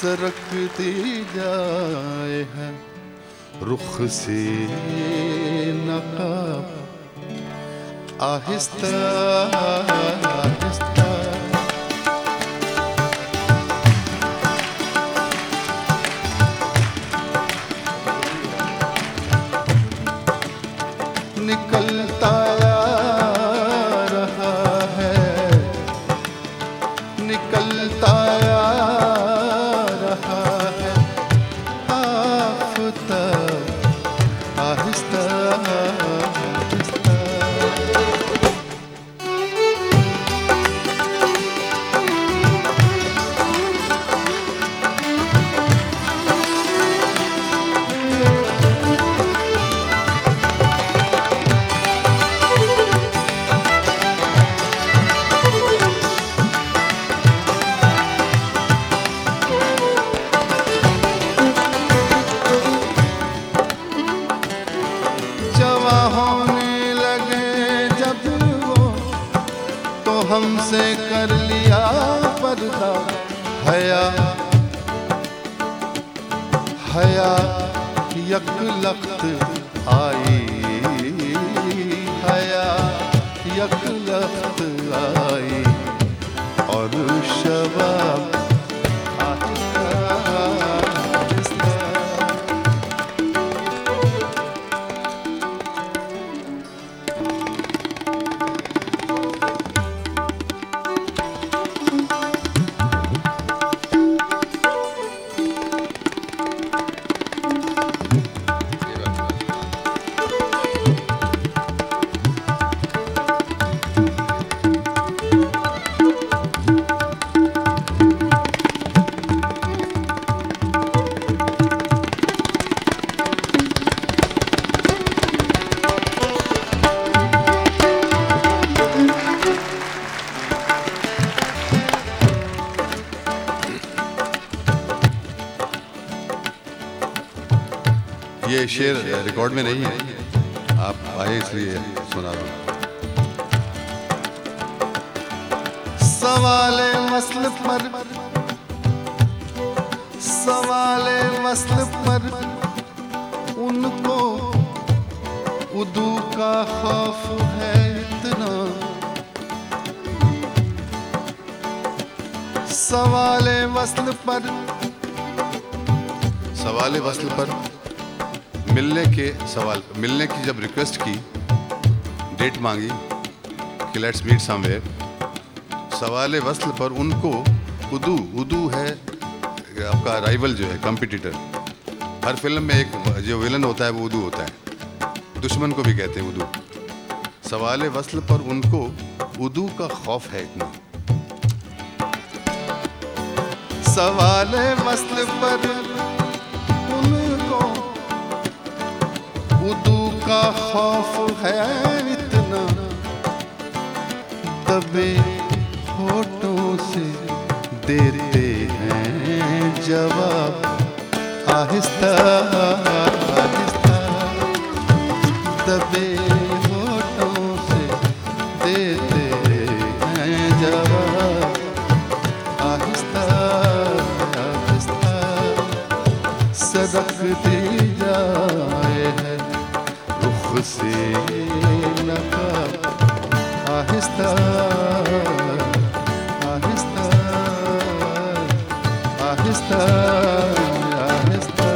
सरकती जाए है रुख से नकाब, आहिस्ता आहिस्ता। निकलता रहा है, निकलता रहा है आफ़ताब, आहिस्ता आहिस्ता। हमसे कर लिया पर्दा, हया हया यकलख्त आई, हया यकलख्त आई और शबाब आहिस्ता आहिस्ता। ये शेर रिकॉर्ड में नहीं है, आप आए इसलिए सुना रहा हूँ। सवाले मसल पर, सवाले मसल पर उनको उदू का खौफ है इतना, सवाले वस्ल पर, सवाले वस्ल पर मिलने के सवाल, मिलने की जब रिक्वेस्ट की, डेट मांगी कि लेट्स मीट समवेयर, सवाल वस्ल पर उनको उदू, उदू है आपका राइवल जो है, कॉम्पिटिटर। हर फिल्म में एक जो विलन होता है वो उदू होता है, दुश्मन को भी कहते हैं उदू। सवाल वस्ल पर उनको उदू का खौफ है इतना, सवाल वस्ल पर उनको उदू का खौफ है इतना, दबे होठों से देते हैं जवाब, आहिस्ता आहिस्ता। दबे होठों से देते हैं जवाब, आहिस्ता आहिस्ता। सरकती जाए है रुख से नकाब, आहिस्ता आहिस्ता आहिस्ता आहिस्ता।